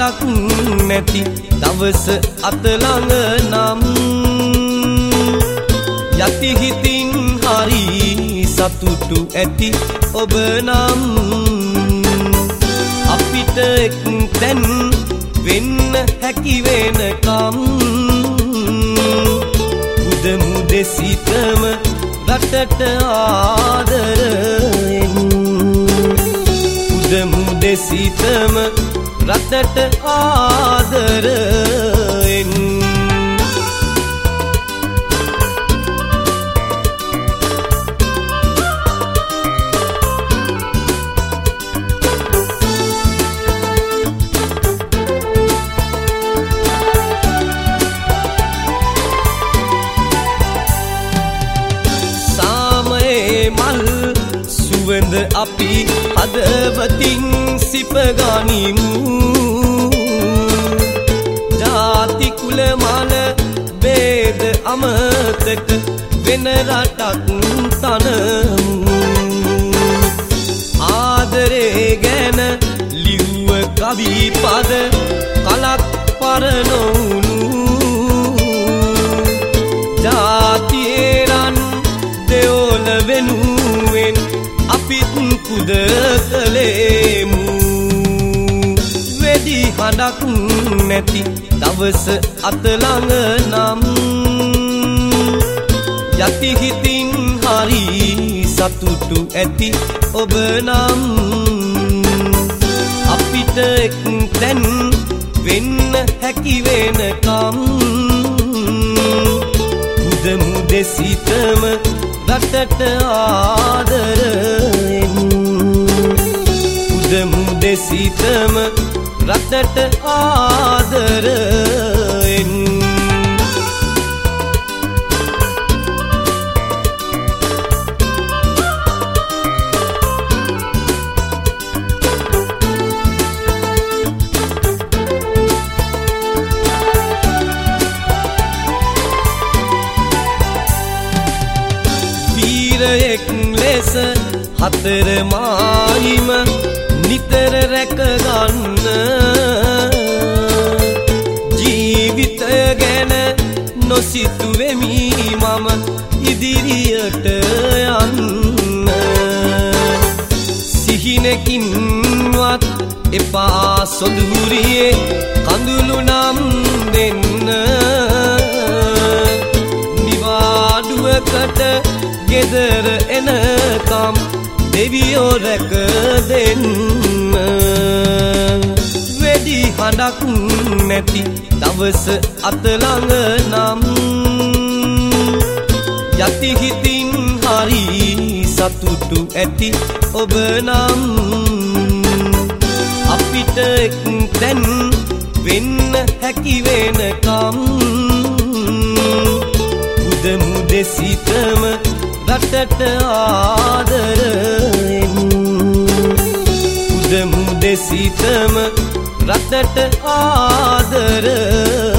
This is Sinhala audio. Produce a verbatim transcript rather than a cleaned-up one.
හඬක් නැති දවස අත ළඟ නම් යටි හිතින් හරි සතුටු ඇති ඔබ නම් අපිට එක්තැන් වෙන්න හැකි වෙනකම් මුද මුදෙසිතම රටට ආදරයෙන් මුද මුදෙසිතම රටට ආදරයෙන් සුවඳ අපි හදවතින් සිපගනිමු ජාති කුල මන ભેද අමතක වෙන රටක් තනමු ආදරේ ගැන ලිව්ව කවි පද කලක් පරනෝනු ජාතියේ රන් දෙවොල වෙනුවෙන් අපිත් කුද කළේමු වෙඩි හඬක් නැති දවස අත ළඟ නම් යටි හිතින් හරි සතුටු ඇති ඔබ නම් අපිට එක්තැන් වෙන්න හැකි වෙනකම් මුද මුදෙසිතම රටට ආදරයෙන් මුද මුදෙසිතම රටට ආදරයෙන් වීරයෙක් ලෙස හතර මායිම නිතර රැකගන්න ජීවිතය ගැන නොසිතුවෙමි මම ඉදිරියට යන්න සිහිනකින්වත් එපා සොඳුරියේ කඳුළු නම් දෙන්න නිවාඩුවකට ගෙදර එනකම් දෙවියෝ රැක දෙන්න වෙඩි හඬක් නැති දවස අත ළඟ නම් යටි හිතින් හරි සතුටු ඇති ඔබ නම් අපිට එක්තැන් වෙන්න හැකි වෙනකම් මුද මුදෙසිතම රටට ආදරයෙන් මුද මුදෙසිතම රටට ආදරයෙන්